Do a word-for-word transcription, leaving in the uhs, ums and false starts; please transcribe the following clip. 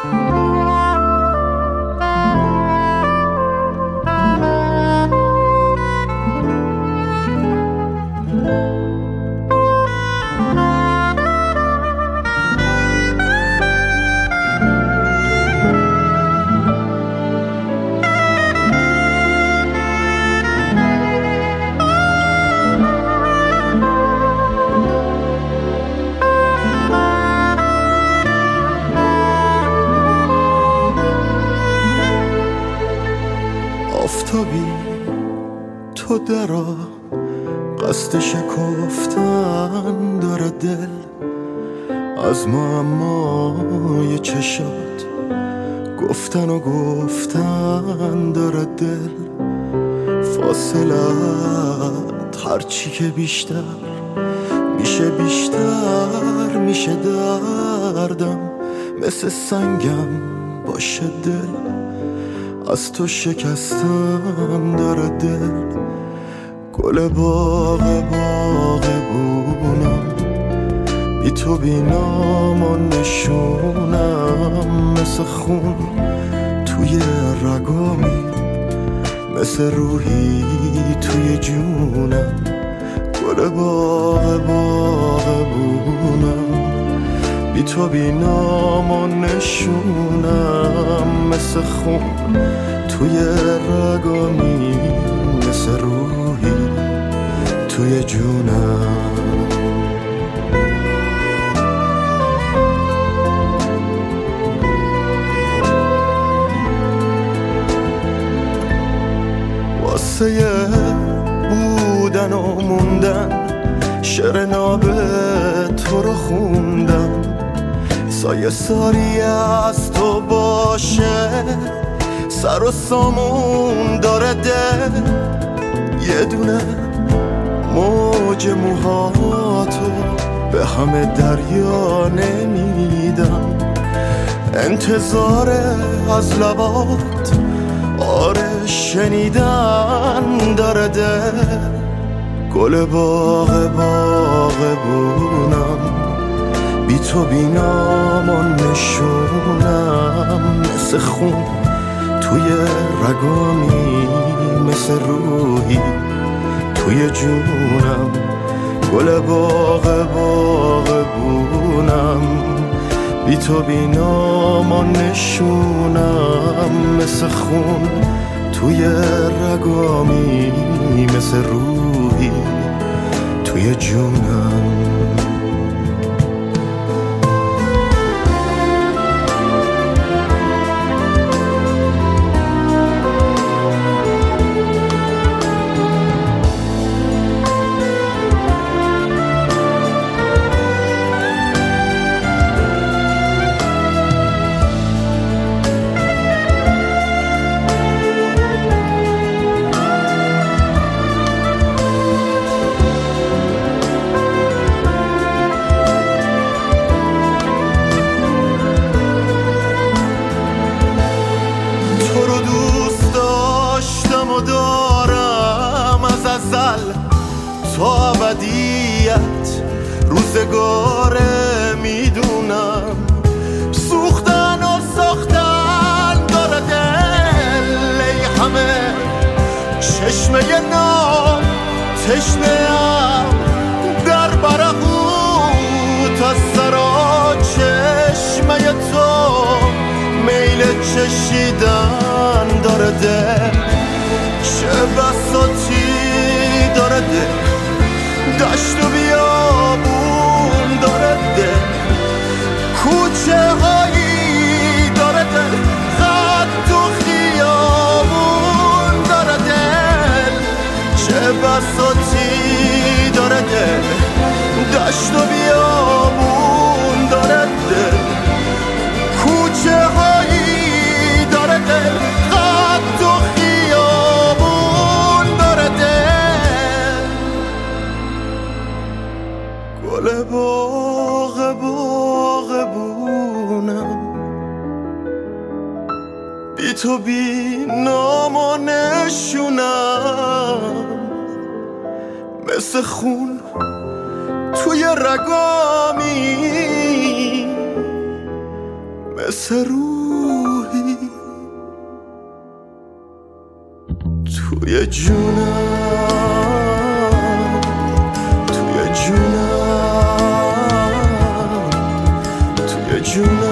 آفتابی تو درا قصد شکفتن داره دل از معمای چشات گفتن و گفتن داره دل فاصلت هرچی که بیشتر میشه بیشتر میشه دردم مثل سنگم باشه دل از تو شکستم داره دل گل باغ باغ بونم بی تو بی نام و نشونم مثل خون توی رگامی مثل روحی توی جونم گل باغ باغ بونم بی تو بی نام و نشونم مثل خون توی رگامی مثل روحی توی جونم واسه بودن و موندن شعر ناب تو رو خوندم سایه ساری از تو باشه سر و سامون داره دل یه دونه موج موهاتو به همه دریا نمیدم انتظار از لبات آره شنیدن داره دل گل باغ باغ بونم بی تو بی نام و نشونم مثل خون توی رگامی مثل روحی توی جونم گل باغ باغ بونم بی تو بی نام و نشونم مثل خون توی رگامی مثل روحی توی جونم تو ابدیت روزگاره میدونم سوختن و ساختن داره دل ای همه چشمه نام تشنه ام در برهوت از سرا چشمه تو میل چشیدن داره دل چه بساطی داره دل دشت و بیابون داره دل کوچه هایی داره دل خط و خیابون داره دل چه بساطی داره دل دشت و بیابون داره دل کوچه هایی داره دل خط و خیابون داره دل گل باغ باغ بونم بی تو بی نام و نشونم مثل خون توی رگامی مثل رو توی جونم، توی جونم، توی جونم.